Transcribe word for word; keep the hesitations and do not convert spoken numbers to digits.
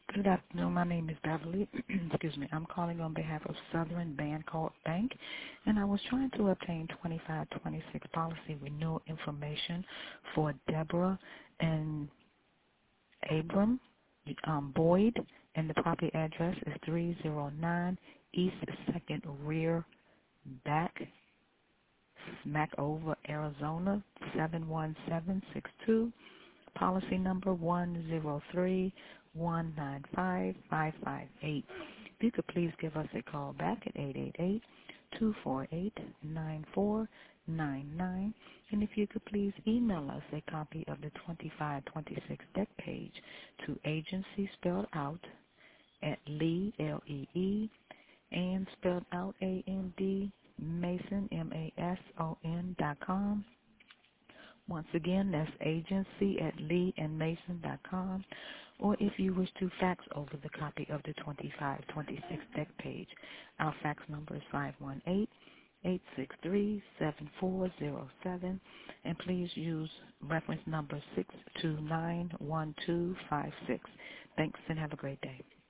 Good afternoon. My name is Beverly. Excuse me. I'm calling on behalf of Southern Bancorp Bank, and I was trying to obtain twenty-five twenty-six policy renewal information for Deborah and Abram um, Boyd, and the property address is three oh nine East second Rear Back, Smackover, Arizona seven one seven six two. Policy number one zero three one nine five five five eight. If you could please give us a call back at eight eight eight, two four eight, nine four nine nine. And if you could please email us a copy of the twenty-five twenty-six deck page to agency spelled out at Lee, L E E, and spelled out A N D, Mason, M A S O N dot com. Once again, that's agency at lee and mason dot com. Or if you wish to fax over the copy of the twenty-five twenty-six deck page, our fax number is five one eight, eight six three, seven four zero seven, and please use reference number six two nine one two five six. Thanks and have a great day.